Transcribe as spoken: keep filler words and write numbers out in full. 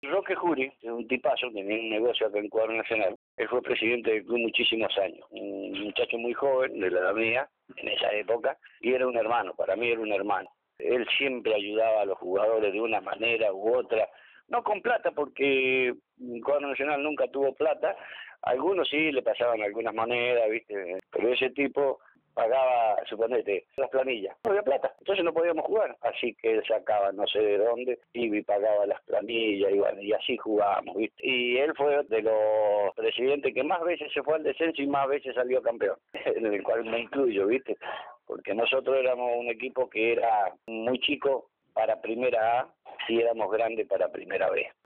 Roque Juri, un tipazo, tenía un negocio acá en Cuadro Nacional. Él fue presidente del club muchísimos años. Un muchacho muy joven, de la edad mía, en esa época, y era un hermano, para mí era un hermano. Él siempre ayudaba a los jugadores de una manera u otra, no con plata, porque el Cuadro Nacional nunca tuvo plata. Algunos sí le pasaban algunas monedas, ¿viste? Pero ese tipo pagaba, suponete, las planillas. No había plata, entonces no podíamos jugar. Así que él sacaba no sé de dónde y pagaba las planillas y, bueno, y así jugábamos, ¿viste? Y él fue de los presidentes que más veces se fue al descenso y más veces salió campeón, en el cual me incluyo, ¿viste? Porque nosotros éramos un equipo que era muy chico para Primera A y éramos grandes para Primera B.